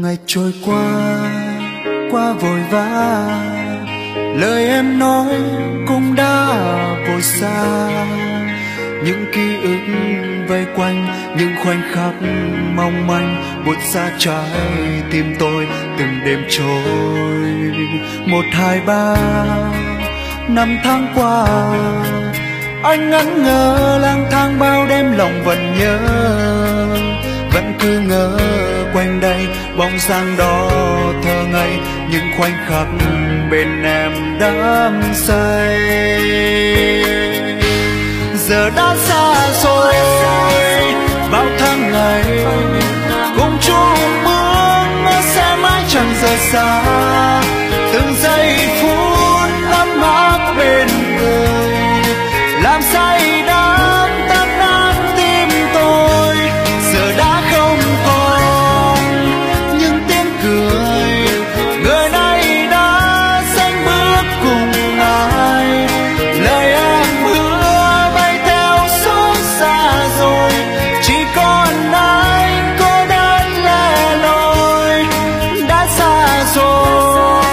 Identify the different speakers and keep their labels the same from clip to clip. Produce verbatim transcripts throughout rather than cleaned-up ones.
Speaker 1: ngày trôi qua qua vội vã, lời em nói cũng đã vội xa. Những ký ức vây quanh, những khoảnh khắc mong manh buốt xa trái tim tôi từng đêm trôi. Một hai ba năm tháng qua, anh ngẩn ngơ lang thang bao đêm lòng vẫn nhớ, vẫn cứ ngỡ quanh đây bóng dáng đó thơ ngây, những khoảnh khắc bên em đắm say. Giờ đã xa rồi bao tháng ngày cùng chung bước sẽ mãi chẳng rời xa. Từng giây phút ấm áp bên người làm say đắm tan nát tim tôi. Giờ đã không còn những tiếng cười, người này đã sánh bước cùng ai. Lời em hứa bay theo số xa rồi, chỉ còn anh cô đơn lẻ loi đã xa rồi.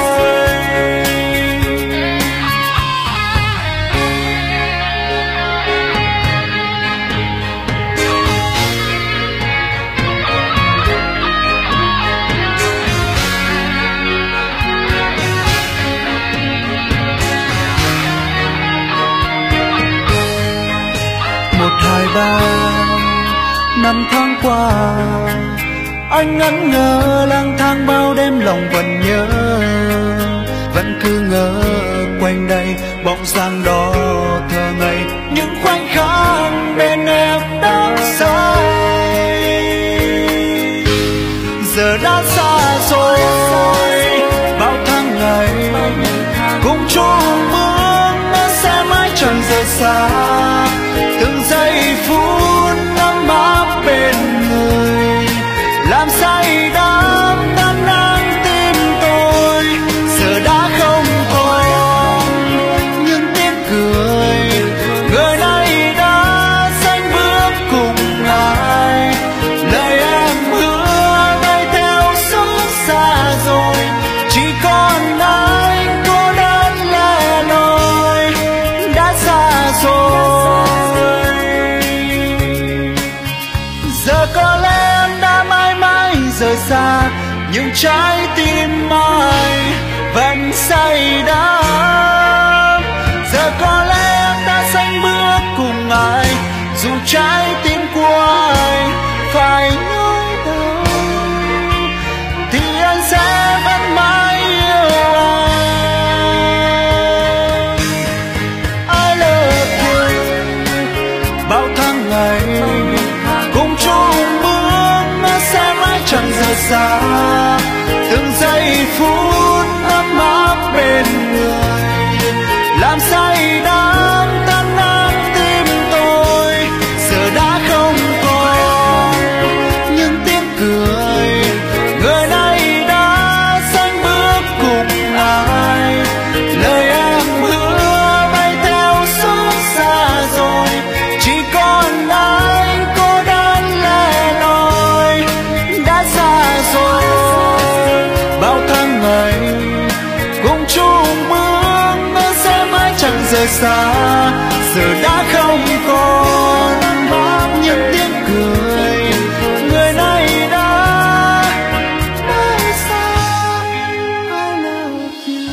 Speaker 1: Một hai ba năm tháng qua, anh ngẩn ngơ lang thang bao đêm lòng vẫn nhớ, vẫn cứ ngỡ quanh đây bóng dáng đó thơ ngây, những khoảnh khắc bên em đắm say. Giờ đã xa rồi bao tháng ngày cùng chung bước sẽ mãi chẳng rời xa. Từng giây phút ấm áp bên người làm say đắm tan nát tim tôi. Giờ đã không còn những tiếng cười, người này đã sánh bước cùng ai. Lời em hứa bay theo số xa rồi, chỉ còn anh cô đơn lẻ loi đã xa rồi. Giờ có lẽ em đã mãi mãi rời xa, nhưng trái tim ai vẫn say đắm. Giờ có lẽ em đã sánh bước cùng ai, dù trái tim của anh phải nhói đau thì anh sẽ vẫn mãi yêu anh. I love you. Bao tháng ngày cùng chung bước sẽ mãi chẳng rời xa. Từng giây phút ấm áp bên người làm say đắm tan nát tim tôi. Giờ đã không còn những tiếng cười, người này đã sánh bước cùng ai. Lời em hứa bay theo số xa rồi, chỉ còn anh cô đơn lẻ loi đã xa rồi. Bao tháng ngày cùng chung bước sẽ mãi chẳng rời xa. Giờ đã không còn những tiếng cười, người này đã đã xa. I love you.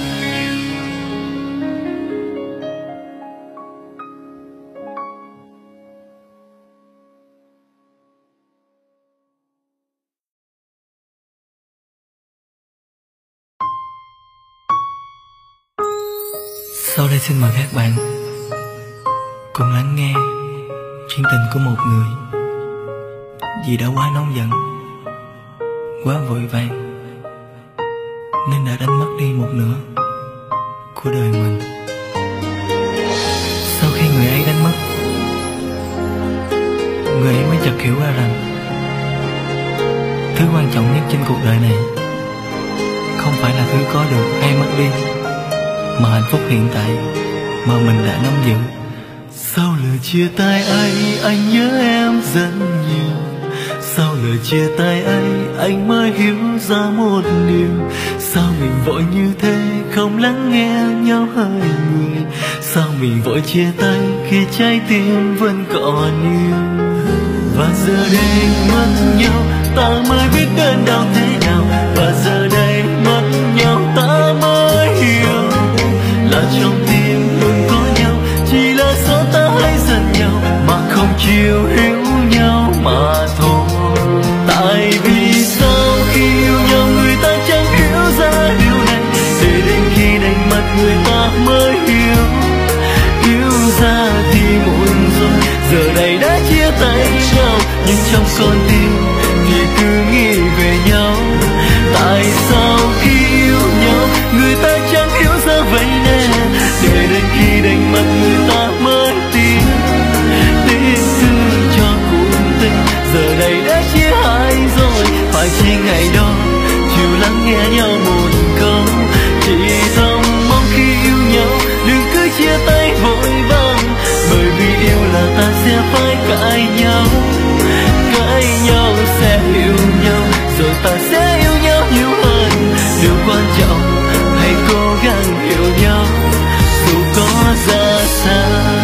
Speaker 2: Sau đây xin mời các bạn cùng lắng nghe chuyện tình của một người vì đã quá nóng giận, quá vội vàng nên đã đánh mất đi một nửa của đời mình. Sau khi người ấy đánh mất, người ấy mới chợt hiểu ra rằng thứ quan trọng nhất trên cuộc đời này không phải là thứ có được hay mất đi, mà hạnh phúc hiện tại mà mình đã nắm giữ.
Speaker 1: Sau lời chia tay ấy, anh nhớ em rất nhiều.
Speaker 2: Sau lời chia tay ấy anh mới hiểu ra một điều, sao mình vội như thế không lắng nghe nhau hai người, sao mình vội chia tay khi trái tim vẫn còn yêu. Và giờ đây mất nhau ta mới biết đớn đau thế nào, và giờ đây mất nhau ta mới hiểu là trong tim luôn có nhau, chỉ là do ta hay giận nhau mà không chịu hiểu nhau mà thôi. Tại vì sao khi yêu nhau người ta chẳng hiểu ra điều này, để đến khi đánh mất người ta mới hiểu, yêu ra thì muộn rồi, giờ đây đã chia tay nhau, nhưng trong con tim thì cứ nghĩ về nhau. Tại sao khi yêu nhau người ta chẳng hiểu ra vậy nè, để đến khi đánh mất người ta mới tin, tiếc thương cho cuộc tình, giờ đây đã chia hai rồi. Phải chỉ ngày đó chịu lắng nghe nhau một câu, chỉ thầm mong khi yêu nhau đừng cứ chia tay vội vàng, bởi vì yêu là ta sẽ phải cãi nhau, cãi nhau sẽ hiểu nhau, rồi ta sẽ yêu nhau nhiều hơn. Điều quan trọng hãy cố gắng hiểu nhau dù có ra sao.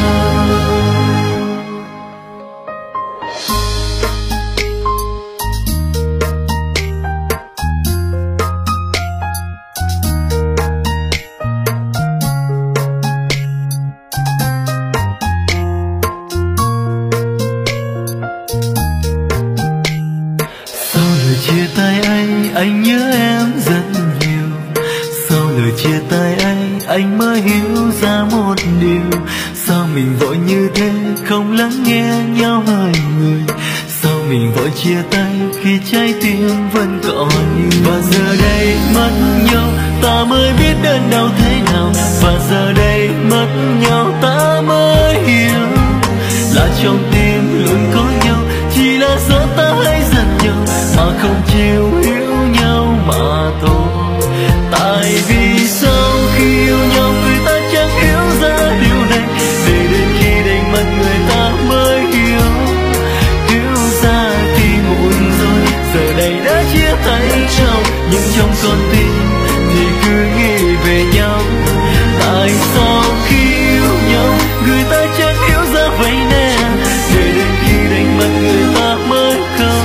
Speaker 2: Chia tay anh, anh nhớ em rất nhiều. Sau lời chia tay anh, anh mới hiểu ra một điều, sao mình vội như thế không lắng nghe nhau hai người, sao mình vội chia tay khi trái tim vẫn còn yêu. Và giờ đây mất nhau ta mới biết đớn đau thế nào, và giờ đây mất nhau ta mới hiểu là trong tim luôn có nhau, chỉ là do ta hay giận nhau mà không chịu hiểu nhau mà thôi. Tại vì sao khi yêu nhau người ta chẳng hiểu ra điều này, để đến khi đánh mất người ta mới hiểu, hiểu ra thì muộn rồi, giờ đây đã chia tay nhau, nhưng trong con tim thì cứ nghĩ về nhau. Tại sao khi yêu nhau người ta chẳng hiểu ra vậy nè, để đến khi đánh mất người ta mới không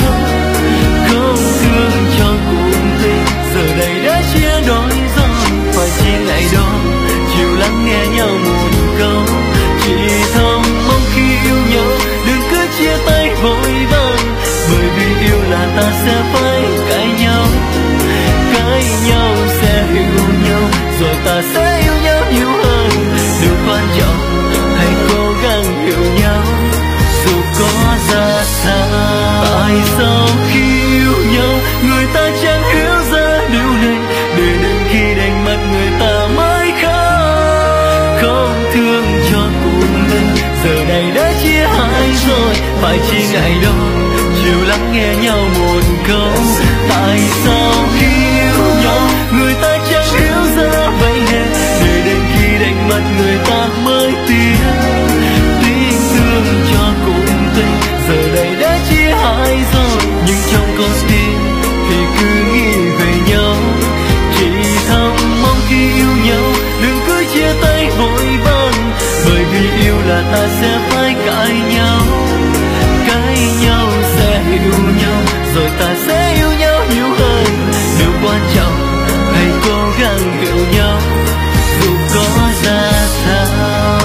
Speaker 2: không thương cho cuộc tình, giờ đây đã chia đôi rồi. Phải chỉ ngày đó chịu lắng nghe nhau một câu, chỉ thầm mong khi yêu nhau đừng cứ chia tay vội vàng, bởi vì yêu là ta sẽ phải cãi nhau, cãi nhau sẽ hiểu nhau, rồi ta sẽ yêu nhau nhiều hơn. Điều quan trọng hãy cố gắng hiểu nhau dù có ra sao. Tại sao khi yêu nhau người ta chẳng hiểu ra điều này, để đến khi đánh mất người ta mới khóc, không thương cho cuộc tình, giờ này đã chia hai rồi. Phải chỉ ngày đó chịu lắng nghe nhau một câu, tại sao khi yêu nhau người ta chẳng hiểu ra vậy nè, để đến khi đánh mất người ta mới tiếc, tiếc thương cho cuộc tình, giờ đây đã chia hai rồi, nhưng trong con tim thì cứ nghĩ về nhau, chỉ thầm mong khi yêu nhau đừng cứ chia tay vội vàng, bởi vì yêu là ta sẽ phải cãi nhau, cãi nhau sẽ hiểu nhau, rồi ta sẽ yêu nhau nhiều hơn. Điều quan trọng hãy cố gắng hiểu nhau dù có ra sao.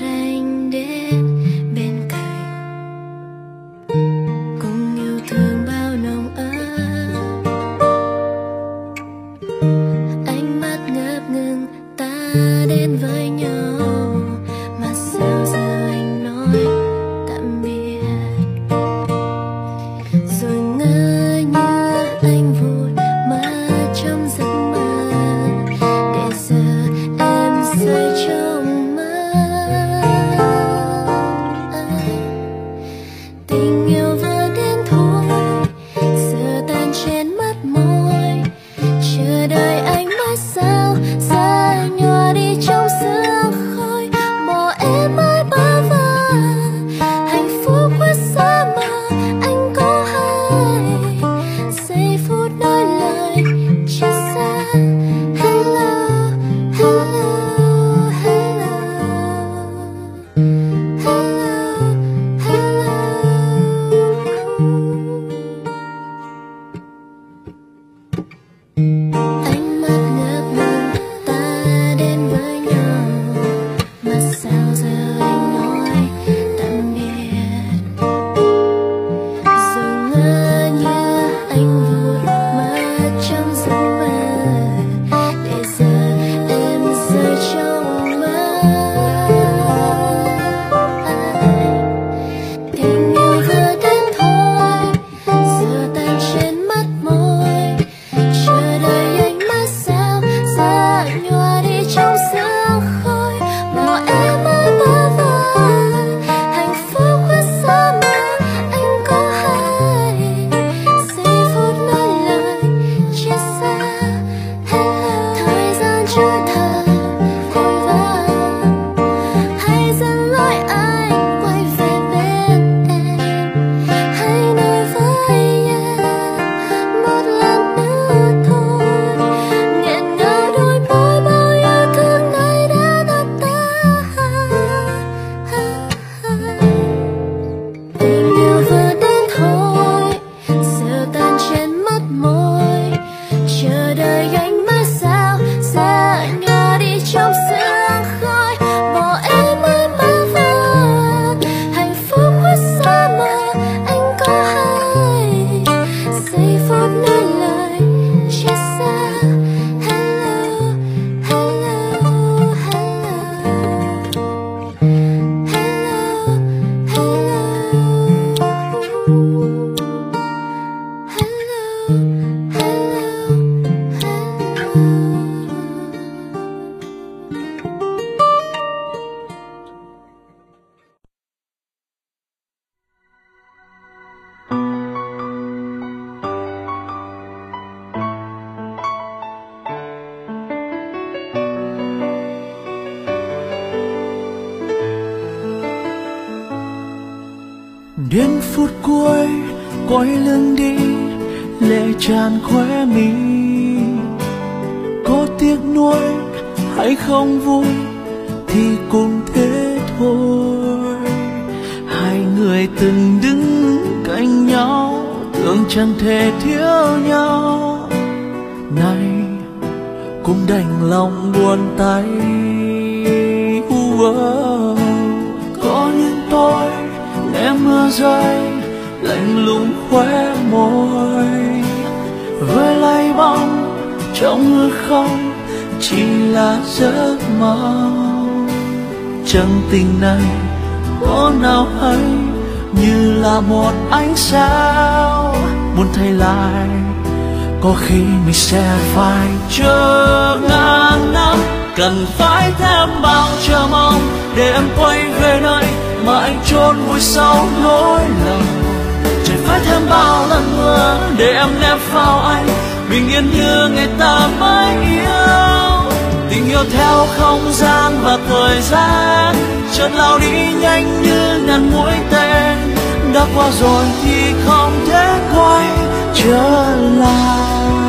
Speaker 3: Cùng yêu thương đến với nhau mà sao giờ anh nói tạm biệt, rồi ngỡ như anh vụt mất trong giấc mơ, để giờ em rơi trong mơ. Tình yêu vừa đến thôi, giờ tan trên mắt môi, chờ đợi anh mãi sao xa nhòa đi trong sương khói. Bỏ em ơi bơ vơ, hạnh phúc quá xa mà anh có hay, giây phút nói lời chia xa. Hello, thời gian chưa thật vội vã, hãy dừng lối anh quay về bên em, hãy nói với em một lần nữa thôi, nghẹn ngào đôi môi bao yêu thương này đã đập tan. Tình yêu vừa đến thôi, giờ tan trên mắt môi, chờ đợi anh mãi sao xa nhòa đi trong sương khói. Bỏ em ơi bơ vơ, hạnh phúc quá xa mà anh có hay, giây phút nói lời chia xa. Hello, hello, hello,
Speaker 1: Đến phút cuối quay lưng đi, lệ tràn khóe mi. Có tiếc nuối hay không vui thì cũng thế thôi. Hai người từng đứng cạnh nhau, tưởng chẳng thể thiếu nhau, nay cũng đành lòng buồn tay. Uh-oh. Có những tối nghe mưa rơi lạnh lùng khóe môi, với lấy bóng trong hư không chỉ là giấc mơ. Chẳng tình này có nào hay như là một ánh sao muốn thay lại, có khi mình sẽ phải chờ ngàn năm. Cần phải thêm bao chờ mong để em quay về nơi mà anh chôn vùi sau nỗi lòng. Trời phải thêm bao lần mưa để em nép vào anh, bình yên như ngày ta mới yêu. Tình yêu theo không gian và thời gian, chợt lao đi nhanh như ngàn mũi tên. Đã qua rồi thì không thể quay trở lại.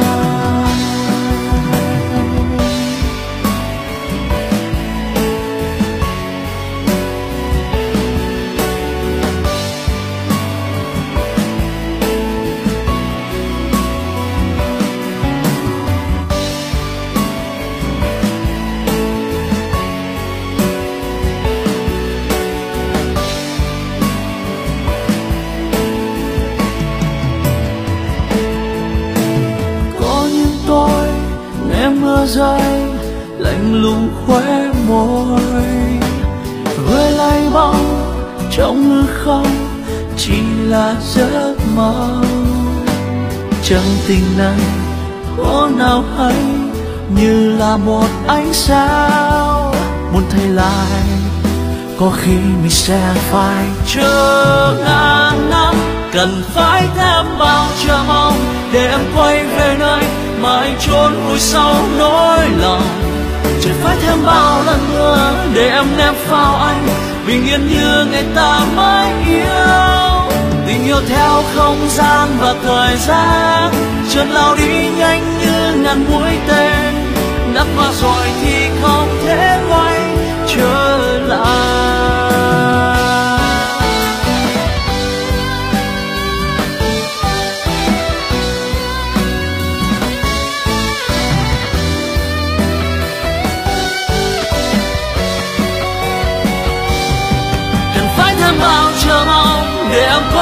Speaker 1: Mưa rơi lạnh lùng khóe môi, với lấy bóng trong hư không chỉ là giấc mơ. Chẳng tình này có nào hay như là một ánh sao muốn thay lại, có khi mình sẽ phải chờ ngàn năm. Cần phải thêm bao chờ mong để em quay về nơi mà anh chôn vùi sau nỗi lòng. Trời phải thêm bao lần mưa để em nép vào anh, bình yên như ngày ta mới yêu. Tình yêu theo không gian và thời gian, chợt lao đi nhanh như ngàn mũi tên. Đã qua rồi thì không thể quay trở lại.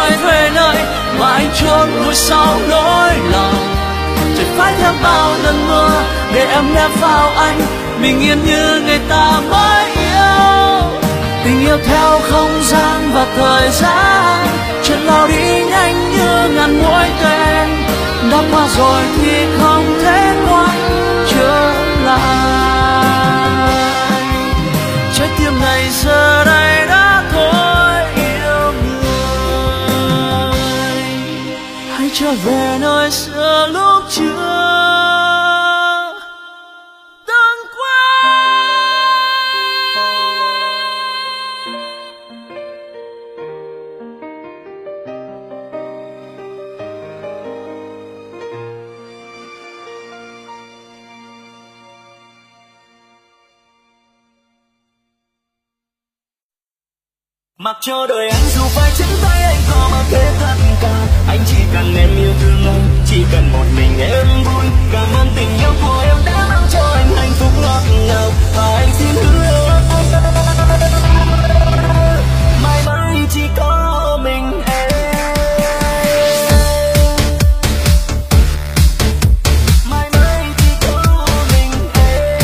Speaker 1: phải về nơi mà anh chôn vùi sau nỗi lòng. Trời phải theo bao lần mưa để em nép vào anh, bình yên như người ta mới yêu. Tình yêu theo không gian và thời gian, chuyện lao đi nhanh như ngàn mũi tên. Đã qua rồi thì không thể quay trở lại. Trái tim này giờ đây đã thôi yêu người. Hãy trở về nơi xưa lúc chưa
Speaker 2: mặc cho đời anh dù phải trắng tay anh có mặc thế tất cả. Anh chỉ cần em yêu thương anh, chỉ cần một mình em vui. Cảm ơn tình yêu của em đã mang cho anh hạnh phúc ngọt ngào, và anh xin hứa mãi mãi chỉ có mình em. Mãi mãi chỉ có mình em.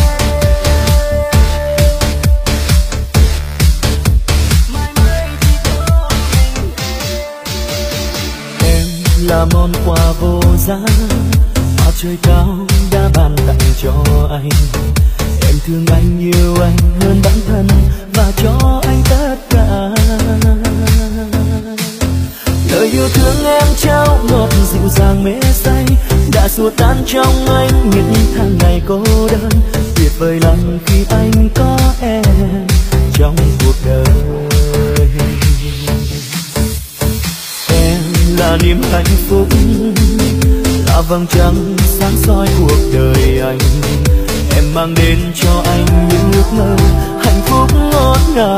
Speaker 2: Là món quà vô giá mà trời cao đã ban tặng cho anh. Em thương anh, yêu anh hơn bản thân và cho anh tất cả. Lời yêu thương em trao ngọt dịu dàng mê say, đã xua tan trong anh những tháng ngày cô đơn. Tuyệt vời lắm khi anh có em trong cuộc đời. Là niềm hạnh phúc, là vầng trăng sáng soi cuộc đời anh. Em mang đến cho anh những ước mơ hạnh phúc ngọt ngào.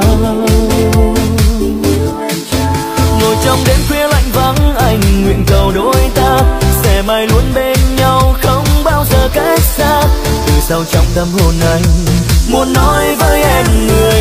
Speaker 2: Ngồi trong đêm khuya lạnh vắng, anh nguyện cầu đôi ta sẽ mãi luôn bên nhau, không bao giờ cách xa. Từ sâu trong tâm hồn anh muốn nói với em người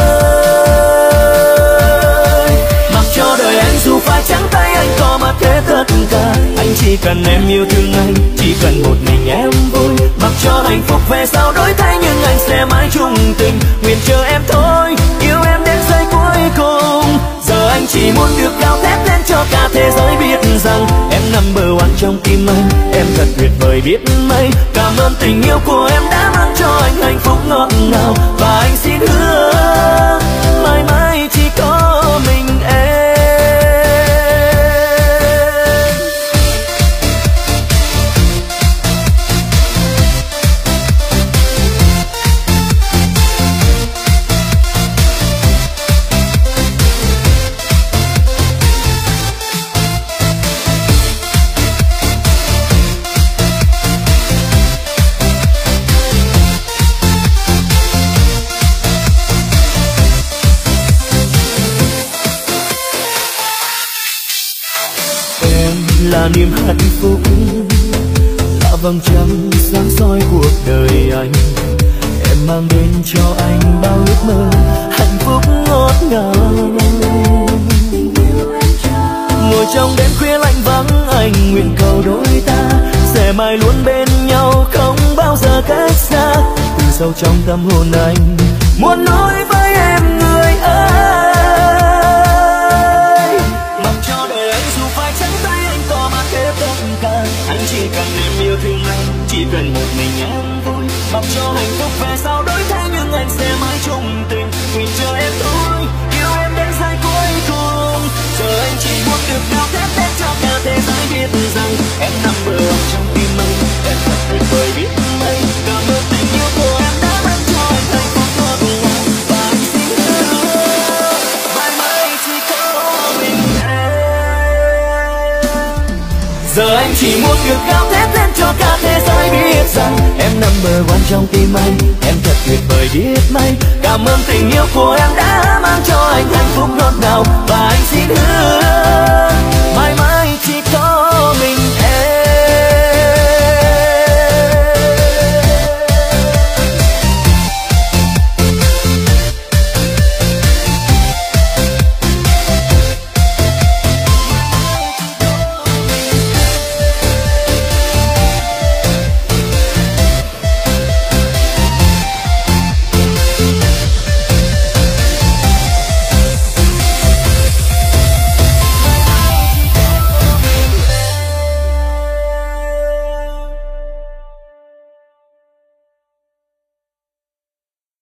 Speaker 2: ơi, mặc cho đời anh dù phải trắng tay anh có mặc thế tất cả. Anh chỉ cần em yêu thương anh, chỉ cần một mình em vui. Mặc cho hạnh phúc về sau đổi thay nhưng anh sẽ mãi chung tình. Nguyện chờ em thôi, yêu em đến giây cuối cùng. Giờ anh chỉ muốn được gào thét lên cho cả thế giới biết rằng em number one trong tim anh. Em thật tuyệt vời biết mấy. Cảm ơn tình yêu của em đã mang cho anh hạnh phúc ngọt ngào, và anh xin hứa mãi mãi chỉ có mình em. Là niềm hạnh phúc, là vầng trăng sáng soi cuộc đời anh. Em mang đến cho anh bao ước mơ hạnh phúc ngọt ngào. Ngồi trong đêm khuya lạnh vắng, anh nguyện cầu đôi ta sẽ mãi luôn bên nhau, không bao giờ cách xa. Từ sâu trong tâm hồn anh muốn nói với em người ơi, mặc cho đời anh dù phải trắng tay anh có mặc hết tất cả. Anh chỉ cần em yêu thương anh, chỉ cần một mình em vui. Mặc cho hạnh phúc về sau đổi thay nhưng anh sẽ mãi chung tình. Nguyện chờ em thôi, yêu em đến giây cuối cùng. Giờ anh chỉ muốn được gào thét lên cho cả thế giới biết rằng em number one trong tim anh. Em thật tuyệt vời biết mấy. Cảm ơn tình yêu của em đã mang cho anh hạnh phúc ngọt ngào, và anh xin hứa mãi mãi chỉ có mình em. Giờ anh chỉ muốn được gào thét lên cho cả thế giới biết rằng em number one trong tim anh. Em thật tuyệt vời biết mấy. Cảm ơn tình yêu của em đã mang cho anh hạnh phúc ngọt ngào,